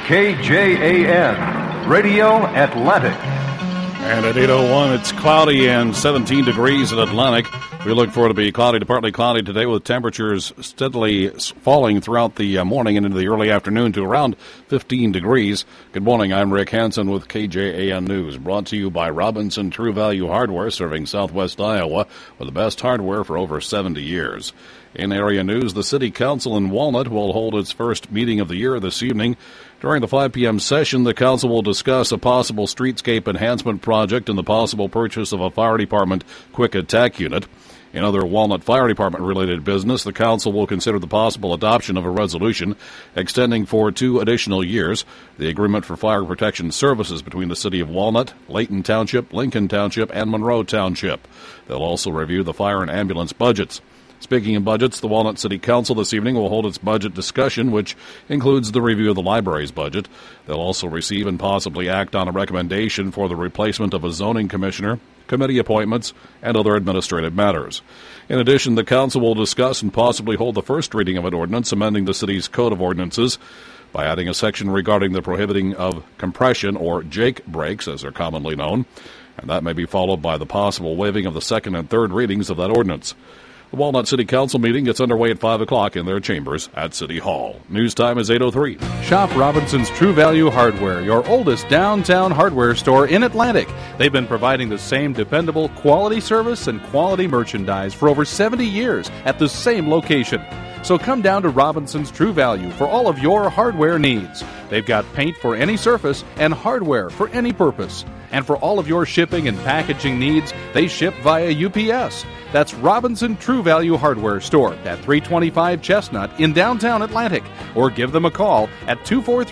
KJAN, Radio Atlantic. And at 8:01, it's cloudy and 17 degrees in Atlantic. We look for it to be cloudy to partly cloudy today, with temperatures steadily falling throughout the morning and into the early afternoon to around 15 degrees. Good morning. I'm Rick Hansen with KJAN News, brought to you by Robinson True Value Hardware, serving southwest Iowa with the best hardware for over 70 years. In area news, the City Council in Walnut will hold its first meeting of the year this evening. During the 5 p.m. session, the council will discuss a possible streetscape enhancement project and the possible purchase of a fire department quick attack unit. In other Walnut Fire Department-related business, the council will consider the possible adoption of a resolution extending for 2 additional years the agreement for fire protection services between the City of Walnut, Layton Township, Lincoln Township, and Monroe Township. They'll also review the fire and ambulance budgets. Speaking of budgets, the Walnut City Council this evening will hold its budget discussion, which includes the review of the library's budget. They'll also receive and possibly act on a recommendation for the replacement of a zoning commissioner, committee appointments, and other administrative matters. In addition, the council will discuss and possibly hold the first reading of an ordinance amending the city's Code of Ordinances by adding a section regarding the prohibiting of compression, or Jake breaks, as they're commonly known, and that may be followed by the possible waiving of the second and third readings of that ordinance. The Walnut City Council meeting gets underway at 5 o'clock in their chambers at City Hall. News time is 8:03. Shop Robinson's True Value Hardware, your oldest downtown hardware store in Atlantic. They've been providing the same dependable quality service and quality merchandise for over 70 years at the same location. So come down to Robinson's True Value for all of your hardware needs. They've got paint for any surface and hardware for any purpose. And for all of your shipping and packaging needs, they ship via UPS. That's Robinson True Value Hardware Store at 325 Chestnut in downtown Atlantic. Or give them a call at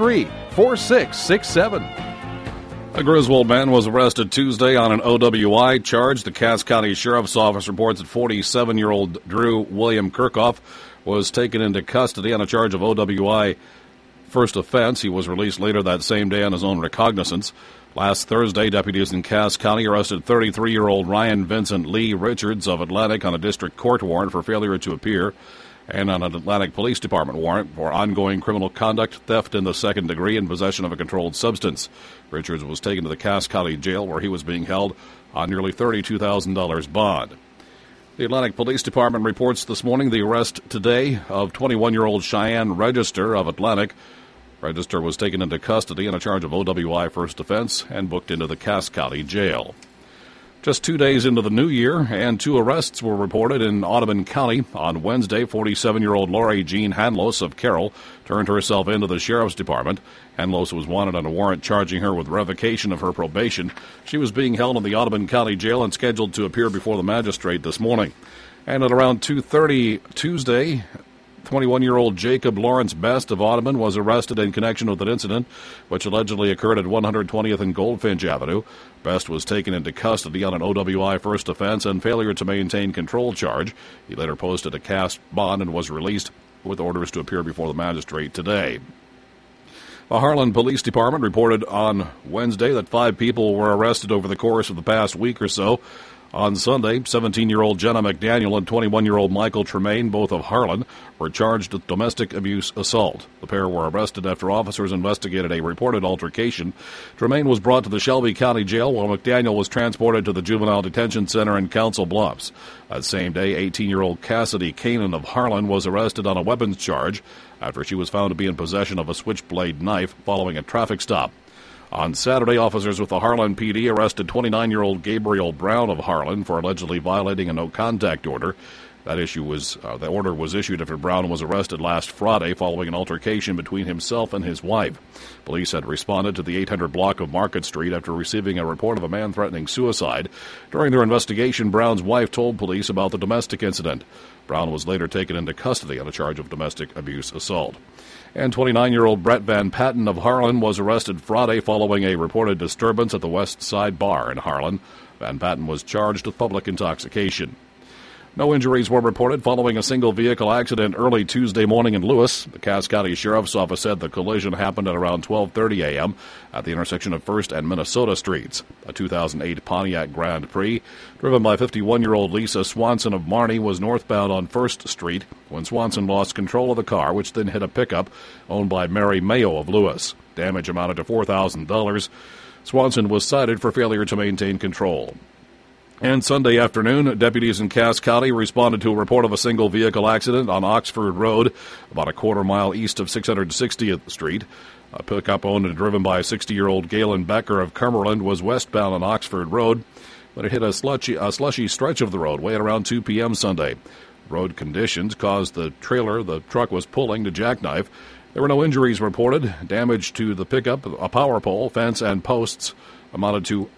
243-4667. A Griswold man was arrested Tuesday on an OWI charge. The Cass County Sheriff's Office reports that 47-year-old Drew William Kirchhoff was taken into custody on a charge of OWI first offense. He was released later that same day on his own recognizance. Last Thursday, deputies in Cass County arrested 33-year-old Ryan Vincent Lee Richards of Atlantic on a district court warrant for failure to appear and on an Atlantic Police Department warrant for ongoing criminal conduct, theft in the second degree, and possession of a controlled substance. Richards was taken to the Cass County Jail, where he was being held on nearly $32,000 bond. The Atlantic Police Department reports this morning the arrest today of 21-year-old Cheyenne Register of Atlantic. Register was taken into custody on a charge of OWI first offense and booked into the Cass County Jail. Just 2 days into the new year, and 2 arrests were reported in Audubon County. On Wednesday, 47-year-old Lori Jean Hanlos of Carroll turned herself into the Sheriff's Department. Hanlos was wanted on a warrant charging her with revocation of her probation. She was being held in the Audubon County Jail and scheduled to appear before the magistrate this morning. And at around 2:30 Tuesday, 21-year-old Jacob Lawrence Best of Audubon was arrested in connection with an incident which allegedly occurred at 120th and Goldfinch Avenue. Best was taken into custody on an OWI first offense and failure to maintain control charge. He later posted a cash bond and was released with orders to appear before the magistrate today. The Harlan Police Department reported on Wednesday that 5 people were arrested over the course of the past week or so. On Sunday, 17-year-old Jenna McDaniel and 21-year-old Michael Tremaine, both of Harlan, were charged with domestic abuse assault. The pair were arrested after officers investigated a reported altercation. Tremaine was brought to the Shelby County Jail, while McDaniel was transported to the Juvenile Detention Center in Council Bluffs. That same day, 18-year-old Cassidy Kanan of Harlan was arrested on a weapons charge after she was found to be in possession of a switchblade knife following a traffic stop. On Saturday, officers with the Harlan PD arrested 29-year-old Gabriel Brown of Harlan for allegedly violating a no-contact order. The order was issued after Brown was arrested last Friday following an altercation between himself and his wife. Police had responded to the 800 block of Market Street after receiving a report of a man threatening suicide. During their investigation, Brown's wife told police about the domestic incident. Brown was later taken into custody on a charge of domestic abuse assault. And 29-year-old Brett Van Patten of Harlan was arrested Friday following a reported disturbance at the West Side Bar in Harlan. Van Patten was charged with public intoxication. No injuries were reported following a single vehicle accident early Tuesday morning in Lewis. The Cass County Sheriff's Office said the collision happened at around 12:30 a.m. at the intersection of 1st and Minnesota Streets. A 2008 Pontiac Grand Prix, driven by 51-year-old Lisa Swanson of Marnie, was northbound on 1st Street when Swanson lost control of the car, which then hit a pickup owned by Mary Mayo of Lewis. Damage amounted to $4,000. Swanson was cited for failure to maintain control. And Sunday afternoon, deputies in Cass County responded to a report of a single vehicle accident on Oxford Road, about a quarter mile east of 660th Street. A pickup owned and driven by 60-year-old Galen Becker of Cumberland was westbound on Oxford Road, but it hit a slushy stretch of the roadway at around 2 p.m. Sunday. Road conditions caused the trailer the truck was pulling to jackknife. There were no injuries reported. Damage to the pickup, a power pole, fence, and posts amounted to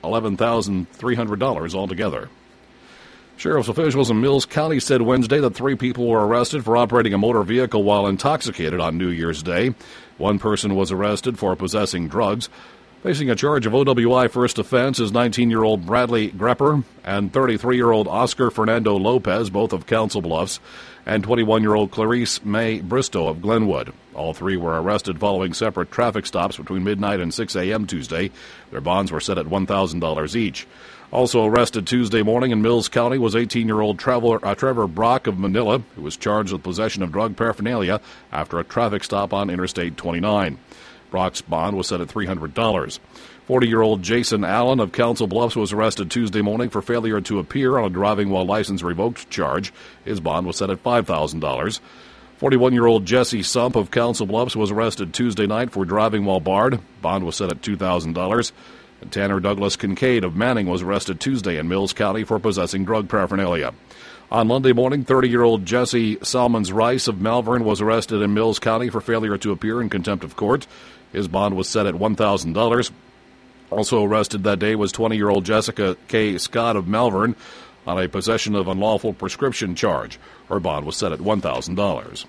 $11,300 altogether. Sheriff's officials in Mills County said Wednesday that 3 people were arrested for operating a motor vehicle while intoxicated on New Year's Day. One person was arrested for possessing drugs. Facing a charge of OWI first offense is 19-year-old Bradley Grepper and 33-year-old Oscar Fernando Lopez, both of Council Bluffs, and 21-year-old Clarice May Bristow of Glenwood. All 3 were arrested following separate traffic stops between midnight and 6 a.m. Tuesday. Their bonds were set at $1,000 each. Also arrested Tuesday morning in Mills County was 18-year-old Trevor Brock of Manila, who was charged with possession of drug paraphernalia after a traffic stop on Interstate 29. Brock's bond was set at $300. 40-year-old Jason Allen of Council Bluffs was arrested Tuesday morning for failure to appear on a driving while license revoked charge. His bond was set at $5,000. 41-year-old Jesse Sump of Council Bluffs was arrested Tuesday night for driving while barred. Bond was set at $2,000. And Tanner Douglas Kincaid of Manning was arrested Tuesday in Mills County for possessing drug paraphernalia. On Monday morning, 30-year-old Jesse Salmons Rice of Malvern was arrested in Mills County for failure to appear in contempt of court. His bond was set at $1,000. Also arrested that day was 20-year-old Jessica K. Scott of Malvern on a possession of unlawful prescription charge. Her bond was set at $1,000.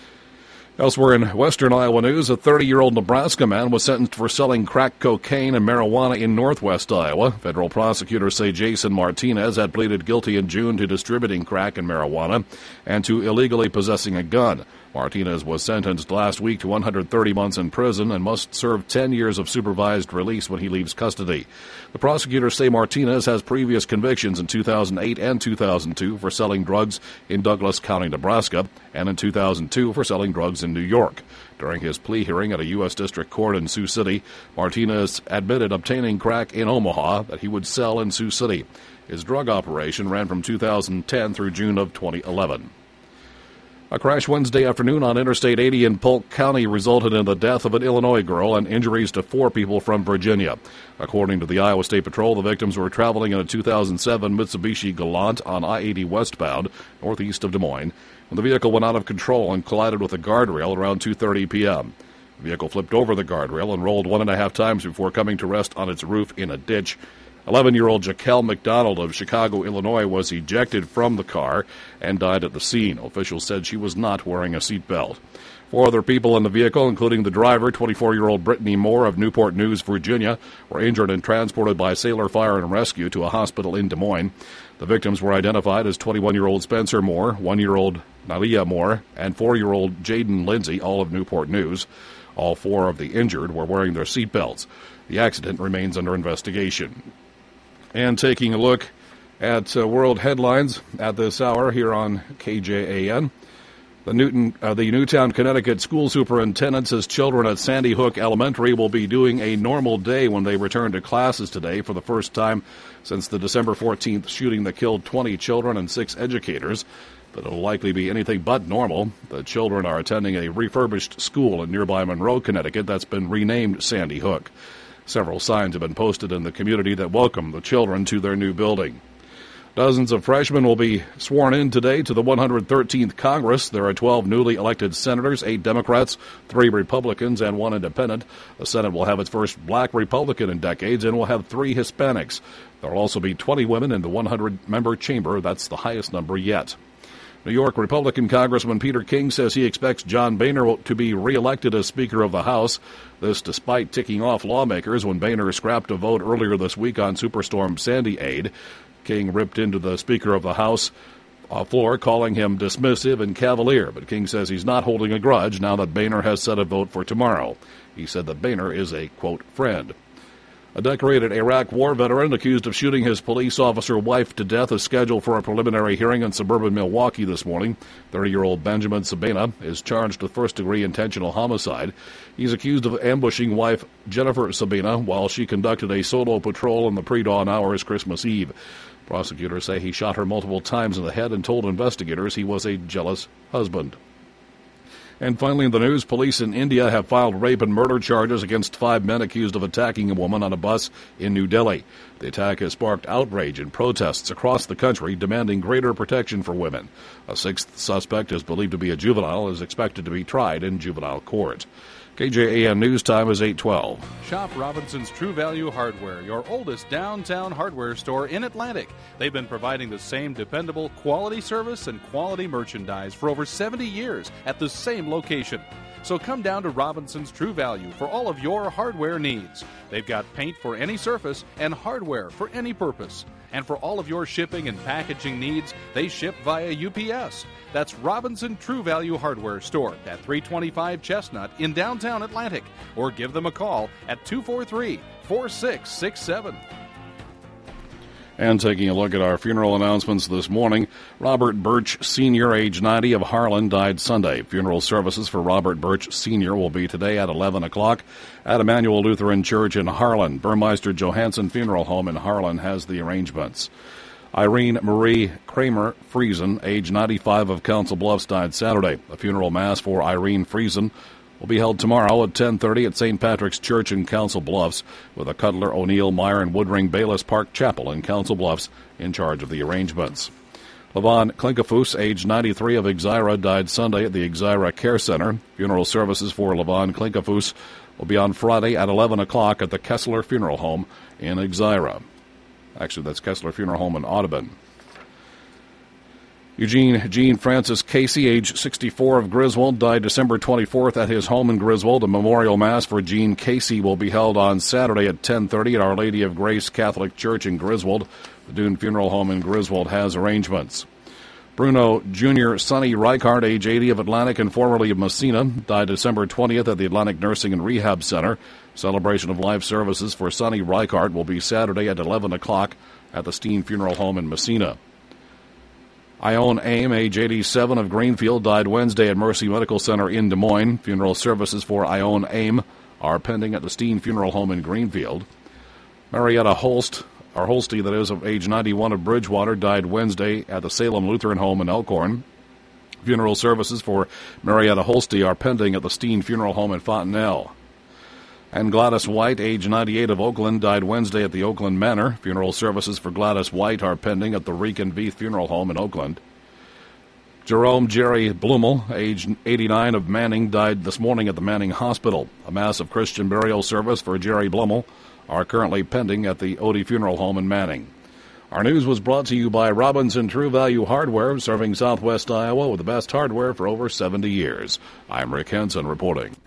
Elsewhere in western Iowa news, a 30-year-old Nebraska man was sentenced for selling crack cocaine and marijuana in northwest Iowa. Federal prosecutors say Jason Martinez had pleaded guilty in June to distributing crack and marijuana and to illegally possessing a gun. Martinez was sentenced last week to 130 months in prison and must serve 10 years of supervised release when he leaves custody. The prosecutors say Martinez has previous convictions in 2008 and 2002 for selling drugs in Douglas County, Nebraska, and in 2002 for selling drugs in New York. During his plea hearing at a U.S. District Court in Sioux City, Martinez admitted obtaining crack in Omaha that he would sell in Sioux City. His drug operation ran from 2010 through June of 2011. A crash Wednesday afternoon on Interstate 80 in Polk County resulted in the death of an Illinois girl and injuries to 4 people from Virginia. According to the Iowa State Patrol, the victims were traveling in a 2007 Mitsubishi Galant on I-80 westbound, northeast of Des Moines, when the vehicle went out of control and collided with a guardrail around 2:30 p.m. The vehicle flipped over the guardrail and rolled 1.5 times before coming to rest on its roof in a ditch. 11-year-old Jaquel McDonald of Chicago, Illinois, was ejected from the car and died at the scene. Officials said she was not wearing a seatbelt. 4 other people in the vehicle, including the driver, 24-year-old Brittany Moore of Newport News, Virginia, were injured and transported by Sailor Fire and Rescue to a hospital in Des Moines. The victims were identified as 21-year-old Spencer Moore, 1-year-old Nalia Moore, and 4-year-old Jaden Lindsay, all of Newport News. All 4 of the injured were wearing their seatbelts. The accident remains under investigation. And taking a look at world headlines at this hour here on KJAN. The Newtown, Connecticut school superintendent says children at Sandy Hook Elementary will be doing a normal day when they return to classes today for the first time since the December 14th shooting that killed 20 children and 6 educators. But it'll likely be anything but normal. The children are attending a refurbished school in nearby Monroe, Connecticut that's been renamed Sandy Hook. Several signs have been posted in the community that welcome the children to their new building. Dozens of freshmen will be sworn in today to the 113th Congress. There are 12 newly elected senators, 8 Democrats, 3 Republicans, and 1 independent. The Senate will have its first black Republican in decades and will have 3 Hispanics. There will also be 20 women in the 100-member chamber. That's the highest number yet. New York Republican Congressman Peter King says he expects John Boehner to be reelected as Speaker of the House. This despite ticking off lawmakers when Boehner scrapped a vote earlier this week on Superstorm Sandy aid. King ripped into the Speaker of the House floor, calling him dismissive and cavalier. But King says he's not holding a grudge now that Boehner has set a vote for tomorrow. He said that Boehner is a, quote, friend. A decorated Iraq war veteran accused of shooting his police officer wife to death is scheduled for a preliminary hearing in suburban Milwaukee this morning. 30-year-old Benjamin Sabina is charged with first-degree intentional homicide. He's accused of ambushing wife Jennifer Sabina while she conducted a solo patrol in the pre-dawn hours Christmas Eve. Prosecutors say he shot her multiple times in the head and told investigators he was a jealous husband. And finally in the news, police in India have filed rape and murder charges against 5 men accused of attacking a woman on a bus in New Delhi. The attack has sparked outrage and protests across the country demanding greater protection for women. A 6th suspect is believed to be a juvenile and is expected to be tried in juvenile court. KJAN News Time is 8:12. Shop Robinson's True Value Hardware, your oldest downtown hardware store in Atlantic. They've been providing the same dependable quality service and quality merchandise for over 70 years at the same location. So come down to Robinson's True Value for all of your hardware needs. They've got paint for any surface and hardware for any purpose. And for all of your shipping and packaging needs, they ship via UPS. That's Robinson True Value Hardware Store at 325 Chestnut in downtown Atlantic. Or give them a call at 243-4667. And taking a look at our funeral announcements this morning, Robert Birch Sr., age 90, of Harlan, died Sunday. Funeral services for Robert Birch Sr. will be today at 11 o'clock at Emmanuel Lutheran Church in Harlan. Burmeister Johansson Funeral Home in Harlan has the arrangements. Irene Marie Kramer Friesen, age 95, of Council Bluffs, died Saturday. A funeral mass for Irene Friesen will be held tomorrow at 10:30 at St. Patrick's Church in Council Bluffs, with a Cutler, O'Neill, Meyer, and Woodring Bayless Park Chapel in Council Bluffs in charge of the arrangements. Levon Klinkafus, age 93, of Exira, died Sunday at the Exira Care Center. Funeral services for Levon Klinkafus will be on Friday at 11 o'clock at the Kessler Funeral Home in Exira. Actually, that's Kessler Funeral Home in Audubon. Eugene Jean Francis Casey, age 64, of Griswold, died December 24th at his home in Griswold. A memorial mass for Jean Casey will be held on Saturday at 10:30 at Our Lady of Grace Catholic Church in Griswold. The Dune Funeral Home in Griswold has arrangements. Bruno Jr. Sonny Reichard, age 80, of Atlantic and formerly of Messina, died December 20th at the Atlantic Nursing and Rehab Center. Celebration of life services for Sonny Reichard will be Saturday at 11 o'clock at the Steen Funeral Home in Messina. Ione Aim, age 87, of Greenfield, died Wednesday at Mercy Medical Center in Des Moines. Funeral services for Ione Aim are pending at the Steen Funeral Home in Greenfield. Marietta Holsty, that is, of age 91, of Bridgewater, died Wednesday at the Salem Lutheran Home in Elkhorn. Funeral services for Marietta Holsty are pending at the Steen Funeral Home in Fontenelle. And Gladys White, age 98, of Oakland, died Wednesday at the Oakland Manor. Funeral services for Gladys White are pending at the Reek and Beath Funeral Home in Oakland. Jerome Jerry Blumel, age 89, of Manning, died this morning at the Manning Hospital. A mass of Christian burial service for Jerry Blumel are currently pending at the Odie Funeral Home in Manning. Our news was brought to you by Robinson True Value Hardware, serving Southwest Iowa with the best hardware for over 70 years. I'm Rick Henson reporting.